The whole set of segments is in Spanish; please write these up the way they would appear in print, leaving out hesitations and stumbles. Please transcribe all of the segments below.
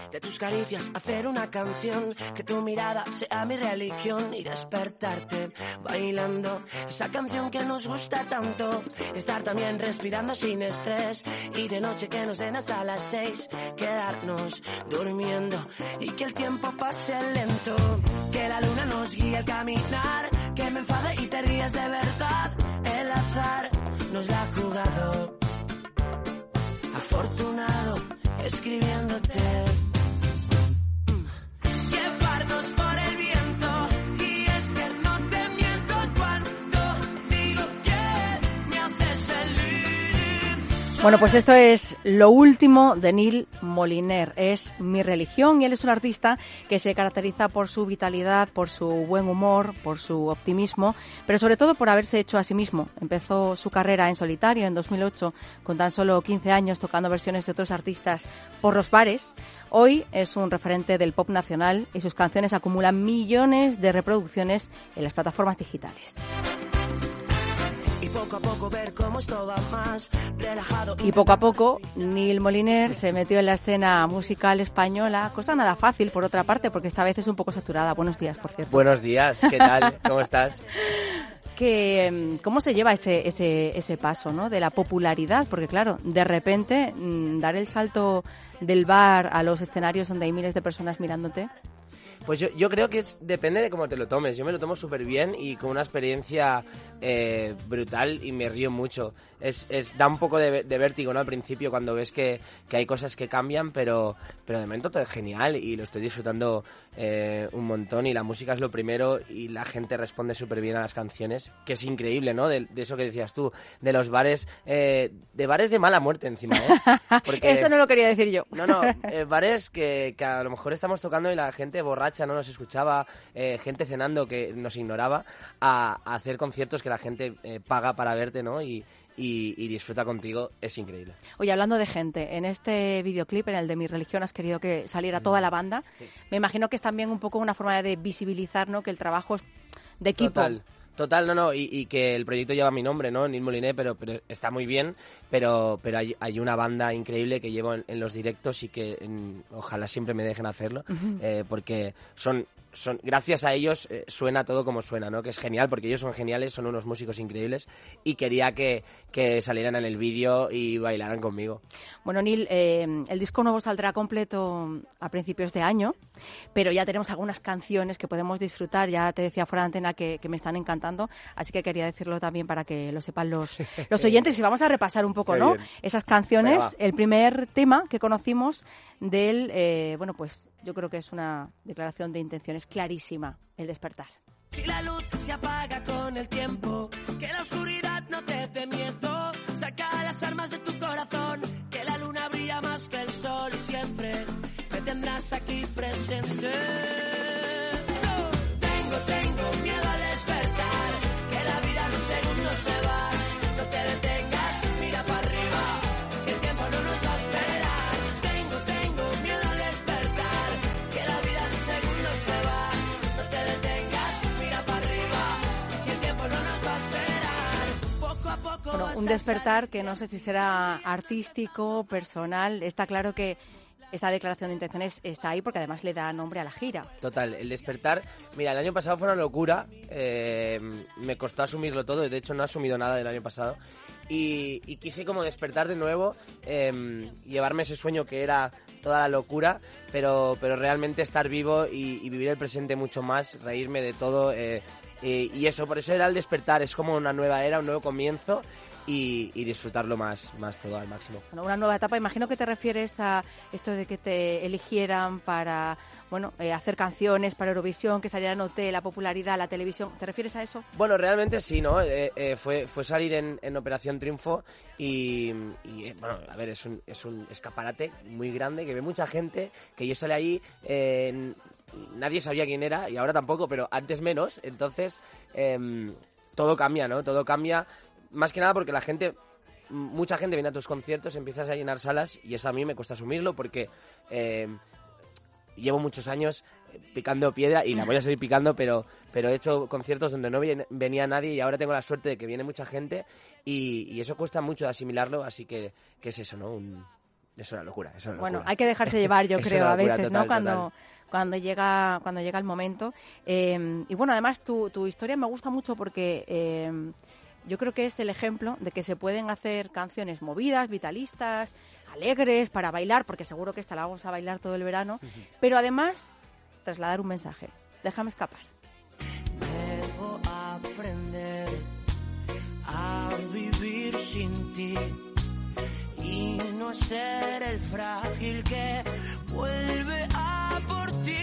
de tus caricias hacer una canción, que tu mirada sea mi religión y despertarte bailando esa canción que nos gusta tanto, estar también respirando sin estrés y de noche que nos den hasta las 6, quedarnos durmiendo y que el tiempo pase lento, que la luna nos guíe al caminar, que me enfade y te rías de verdad, el azar nos la ha jugado, afortunado escribiéndote. Llevarnos por el viento, y es que no te miento cuando digo que me haces feliz. Bueno, pues esto es lo último de Nil Moliner, es Mi religión, y él es un artista que se caracteriza por su vitalidad, por su buen humor, por su optimismo, pero sobre todo por haberse hecho a sí mismo. Empezó su carrera en solitario en 2008, con tan solo 15 años, tocando versiones de otros artistas por los bares. Hoy es un referente del pop nacional y sus canciones acumulan millones de reproducciones en las plataformas digitales. Y poco a poco ver cómo esto va más relajado. Y poco a poco Nil Moliner se metió en la escena musical española, cosa nada fácil por otra parte, porque esta vez es un poco saturada. Buenos días, por cierto. Buenos días, ¿qué tal? ¿Cómo estás? ¿Cómo se lleva ese paso, ¿no?, de la popularidad? Porque claro, de repente dar el salto del bar a los escenarios donde hay miles de personas mirándote. Pues yo creo que depende de cómo te lo tomes. Yo me lo tomo súper bien y con una experiencia brutal y me río mucho. Da un poco de vértigo, ¿no?, al principio cuando ves que hay cosas que cambian, pero de momento todo es genial y lo estoy disfrutando un montón, y la música es lo primero y la gente responde súper bien a las canciones, que es increíble, ¿no?, de eso que decías tú, de los bares, de bares de mala muerte encima, ¿eh? Porque, eso no lo quería decir yo. No, bares que a lo mejor estamos tocando y la gente borracha no nos escuchaba, gente cenando que nos ignoraba, a hacer conciertos que la gente paga para verte, ¿no?, y disfruta contigo. Es increíble. Oye, hablando de gente, en este videoclip, en el de Mi religión, has querido que saliera toda la banda. Sí. Me imagino que es también un poco una forma de visibilizar, ¿no?, que el trabajo es de equipo. Total, no, y que el proyecto lleva mi nombre, ¿no?, Nil Moliner, pero está muy bien, pero hay una banda increíble que llevo en los directos y que ojalá siempre me dejen hacerlo, porque son gracias a ellos suena todo como suena, ¿no?, que es genial, porque ellos son geniales, son unos músicos increíbles, y quería que salieran en el vídeo y bailaran conmigo. Bueno, Nil, el disco nuevo saldrá completo a principios de año, pero ya tenemos algunas canciones que podemos disfrutar. Ya te decía fuera de antena que me están encantando, así que quería decirlo también para que lo sepan los oyentes. Y vamos a repasar un poco, ¿no?, esas canciones. Venga, el primer tema que conocimos de él, bueno, pues yo creo que es una declaración de intenciones clarísima: El despertar. Si la luz se apaga con el tiempo, que la oscuridad no te dé miedo, saca las armas de tu corazón, que la luna brilla más que el sol y siempre me tendrás aquí presente. Tengo miedo al despertar, que la vida en un segundo se va, no te detengas, mira para arriba, que el tiempo no nos va a esperar. Tengo miedo al despertar, que la vida en un segundo se va, no te detengas, mira para arriba, que el tiempo no nos va a esperar. Poco a poco. Bueno, un despertar que no sé si será artístico, personal. Está claro que esa declaración de intenciones está ahí porque además le da nombre a la gira. Total, el despertar. Mira, el año pasado fue una locura. Me costó asumirlo todo. De hecho, no he asumido nada del año pasado. Y quise como despertar de nuevo, llevarme ese sueño que era toda la locura, pero realmente estar vivo y vivir el presente mucho más, reírme de todo. Y eso, por eso era el despertar. Es como una nueva era, un nuevo comienzo. Y disfrutarlo más todo al máximo. Bueno, una nueva etapa. Imagino que te refieres a esto de que te eligieran para, bueno, hacer canciones para Eurovisión, que salieran OT, la popularidad, la televisión. ¿Te refieres a eso? Bueno, realmente sí, ¿no? Fue salir en Operación Triunfo y bueno, a ver, es un escaparate muy grande que ve mucha gente, que yo salí ahí, nadie sabía quién era y ahora tampoco, pero antes menos. Entonces, todo cambia, ¿no? Todo cambia. Más que nada porque mucha gente viene a tus conciertos, empiezas a llenar salas y eso a mí me cuesta asumirlo porque llevo muchos años picando piedra y la voy a seguir picando, pero he hecho conciertos donde no venía nadie y ahora tengo la suerte de que viene mucha gente y eso cuesta mucho de asimilarlo, así que es eso, ¿no? Es una locura, es una locura. Bueno, hay que dejarse llevar, yo creo, a veces, total, ¿no? Cuando llega el momento. Y bueno, además tu historia me gusta mucho porque yo creo que es el ejemplo de que se pueden hacer canciones movidas, vitalistas, alegres, para bailar, porque seguro que esta la vamos a bailar todo el verano, pero además trasladar un mensaje. Déjame escapar. Debo aprender a vivir sin ti y no ser el frágil que vuelve a por ti.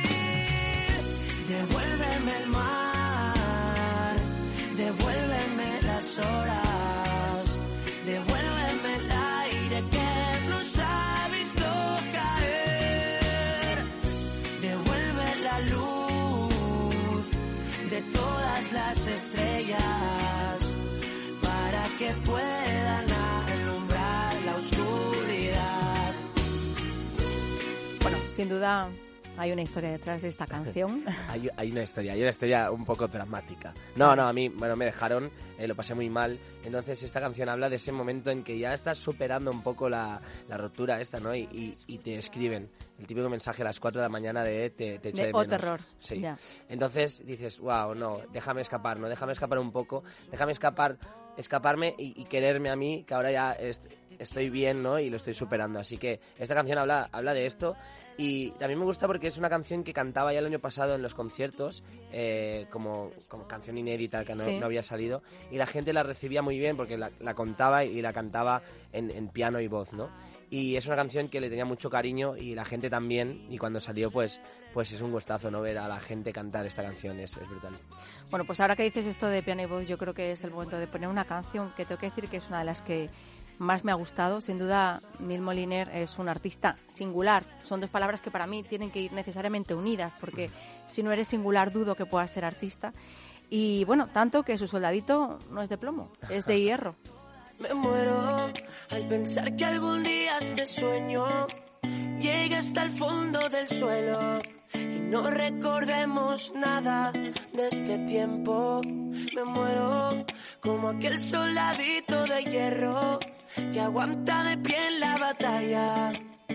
Devuélveme el mar, devuélveme las horas, devuélveme el aire que nos ha visto caer, devuelve la luz de todas las estrellas para que puedan alumbrar la oscuridad. Bueno, sin duda hay una historia detrás de esta canción. Hay una historia un poco dramática. No, a mí, bueno, me dejaron, lo pasé muy mal. Entonces esta canción habla de ese momento en que ya estás superando un poco la ruptura esta, ¿no? Y te escriben el típico mensaje a las 4 de la mañana de te echo de menos. terror. Sí. Ya. Entonces dices, wow, no, déjame escapar un poco, déjame escaparme y quererme a mí, que ahora ya estoy bien, ¿no? Y lo estoy superando. Así que esta canción habla de esto. Y también me gusta porque es una canción que cantaba ya el año pasado en los conciertos, como canción inédita que no había salido, y la gente la recibía muy bien porque la contaba y la cantaba en piano y voz, ¿no? Y es una canción que le tenía mucho cariño y la gente también, y cuando salió pues es un gustazo, ¿no? Ver a la gente cantar esta canción, es brutal. Bueno, pues ahora que dices esto de piano y voz, yo creo que es el momento de poner una canción que tengo que decir que es una de las que más me ha gustado. Sin duda, Nil Moliner es un artista singular. Son dos palabras que para mí tienen que ir necesariamente unidas, porque si no eres singular dudo que puedas ser artista. Y bueno, tanto que su soldadito no es de plomo, es de hierro. Me muero al pensar que algún día este sueño llegue hasta el fondo del suelo y no recordemos nada de este tiempo. Me muero como aquel soldadito de hierro que aguanta de pie en la batalla.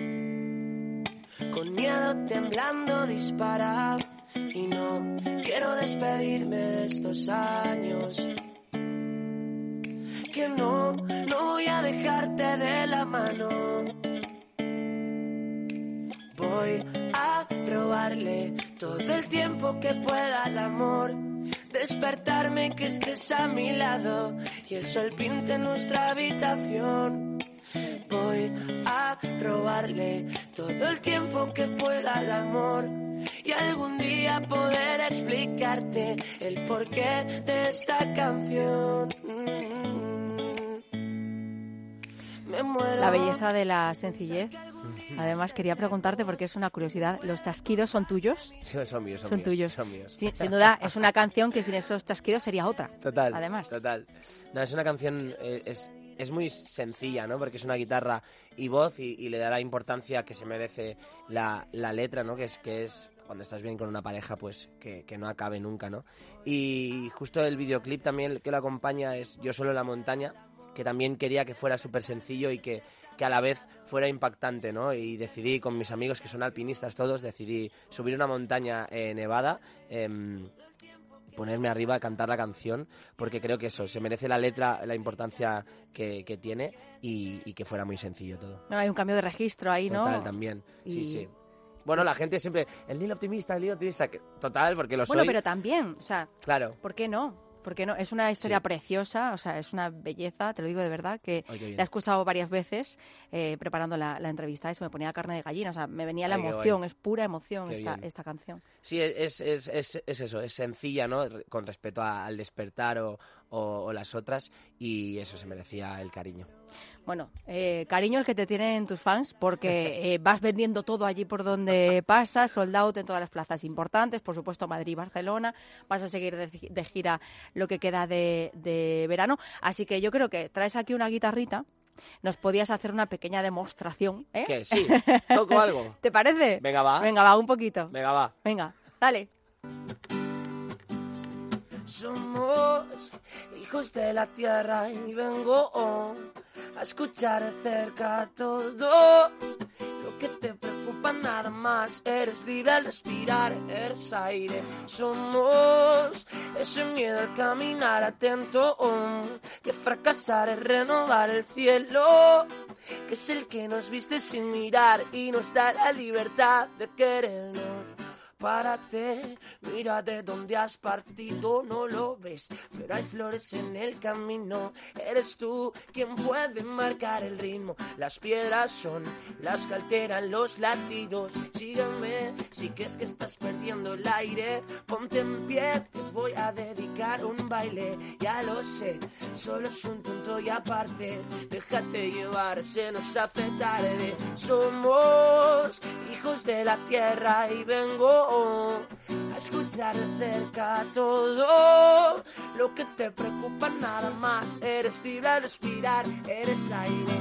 Con miedo temblando dispara y no quiero despedirme de estos años. Que no voy a dejarte de la mano. Voy a robarle todo el tiempo que pueda al amor. Despertarme que estés a mi lado y el sol pinte nuestra habitación. Voy a robarle todo el tiempo que pueda al amor y algún día poder explicarte el porqué de esta canción. La belleza de la sencillez. Además, quería preguntarte, porque es una curiosidad, ¿los chasquidos son tuyos? Sí, son míos. Sí, sin duda, es una canción que sin esos chasquidos sería otra. Total, además. Total. No, es una canción, es muy sencilla, ¿no? Porque es una guitarra y voz y le da la importancia que se merece la letra, ¿no? Que es cuando estás bien con una pareja, pues que no acabe nunca, ¿no? Y justo el videoclip también que lo acompaña es Yo solo en la montaña, que también quería que fuera súper sencillo y que a la vez fuera impactante, ¿no? Y decidí con mis amigos, que son alpinistas todos, decidí subir una montaña nevada, ponerme arriba a cantar la canción, porque creo que eso, se merece la letra, la importancia que tiene y que fuera muy sencillo todo. Bueno, hay un cambio de registro ahí, ¿no? Total, también, sí. Bueno, la gente siempre, el Nil optimista, que, total, porque lo soy. Bueno, pero también, o sea, claro. ¿Por qué no? Porque no, es una historia preciosa, o sea, es una belleza, te lo digo de verdad, que la he escuchado varias veces preparando la entrevista y se me ponía la carne de gallina, o sea, me venía la emoción, es pura emoción esta canción. Sí, es eso, es sencilla, ¿no? Con respecto al despertar o las otras, y eso se merecía el cariño. Bueno, cariño el que te tienen tus fans, porque vas vendiendo todo allí por donde pasas, sold out en todas las plazas importantes, por supuesto Madrid y Barcelona, vas a seguir de gira lo que queda de verano, así que yo creo que traes aquí una guitarrita, nos podías hacer una pequeña demostración, ¿eh? ¿Qué? Sí, toco algo. ¿Te parece? Venga, va. Venga, va, un poquito. Venga, va. Venga, dale. Somos hijos de la tierra y vengo a escuchar de cerca todo lo que te preocupa, nada más. Eres libre al respirar, eres aire. Somos ese miedo al caminar atento, que fracasar es renovar el cielo, que es el que nos viste sin mirar y nos da la libertad de querernos. Párate, mírate donde has partido, no lo ves, pero hay flores en el camino. Eres tú quien puede marcar el ritmo. Las piedras son las que alteran los latidos. Sígueme, si crees que estás perdiendo el aire, ponte en pie, te voy a dedicar un baile. Ya lo sé, solo es un tonto y aparte, déjate llevar, se nos hace tarde. Somos hijos de la tierra y vengo a escuchar de cerca todo lo que te preocupa, nada más. Eres libre al respirar, eres aire.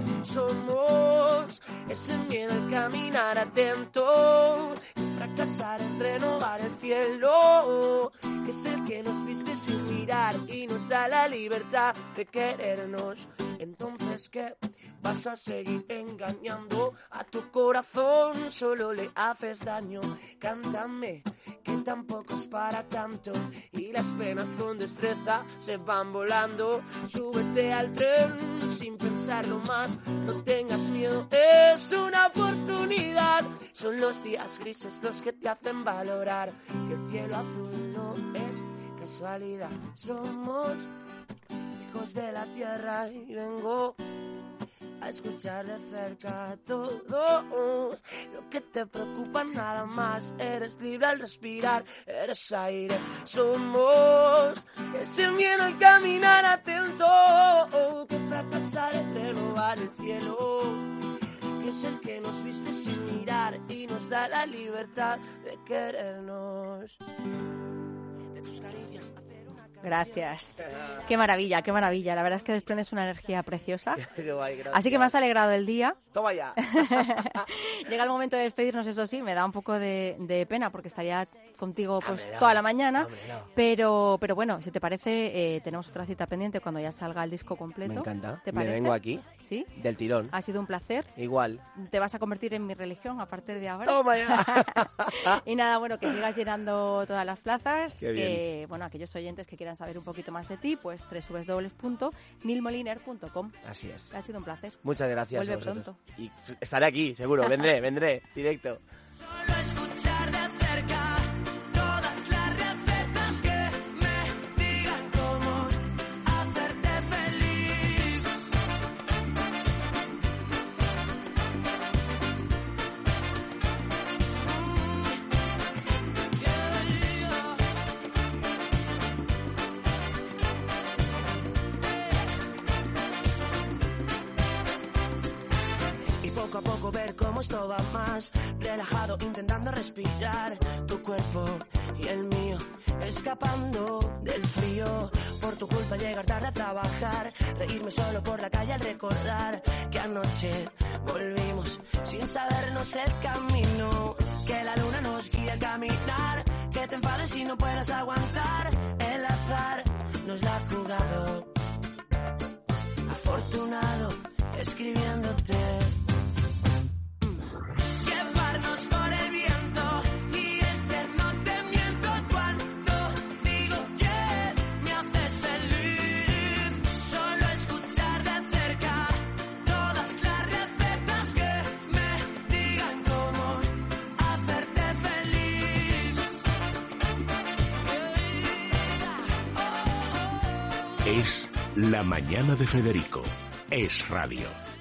Somos ese miedo al caminar atento, y fracasar en renovar el cielo, que es el que nos viste sin mirar y nos da la libertad de querernos. Entonces, ¿qué? Vas a seguir engañando a tu corazón, solo le haces daño. Cántame, que tampoco es para tanto, y las penas con destreza se van volando. Súbete al tren sin pensarlo más, no tengas miedo, es una oportunidad. Son los días grises los que te hacen valorar que el cielo azul no es casualidad. Somos hijos de la tierra y vengo a escuchar de cerca todo lo que te preocupa, nada más. Eres libre al respirar, eres aire. Somos ese miedo al caminar atento, que fracasar es renovar el cielo, que es el que nos viste sin mirar y nos da la libertad de querernos. De tus caricias. Gracias. Qué maravilla, qué maravilla. La verdad es que desprendes una energía preciosa. Qué guay, gracias. Así que me has alegrado el día. Toma ya. Llega el momento de despedirnos, eso sí, me da un poco de pena porque estaría contigo pues Hombre, no. toda la mañana. Hombre, no. Pero bueno, si te parece, tenemos otra cita pendiente cuando ya salga el disco completo. Me encanta. ¿Te Me parece? vengo aquí. ¿Sí? Del tirón. Ha sido un placer. Igual. Te vas a convertir en mi religión a partir de ahora. Toma ya. Y nada, bueno, que sigas llenando todas las plazas. Qué bien. Bueno, aquellos oyentes que quieran saber un poquito más de ti, pues www.nilmoliner.com. Así es. Ha sido un placer. Muchas gracias. Vuelve a vosotros. pronto. Y estaré aquí, seguro. Vendré, directo. Solo escuchar de cerca todas las recetas que me digan cómo hacerte feliz. Y poco a poco ver cómo esto va más relajado, intentando respirar tu cuerpo y el mío, escapando del frío. Por tu culpa llegar tarde a trabajar, reírme solo por la calle al recordar que anoche volvimos sin sabernos el camino, que la luna nos guía al caminar, que te enfades y no puedas aguantar. El azar nos la ha jugado, afortunado escribiéndote. Llevarnos por el viento, y es que no te miento cuando digo que me haces feliz. Solo escuchar de cerca todas las recetas que me digan cómo hacerte feliz. Es La Mañana de Federico. Es radio.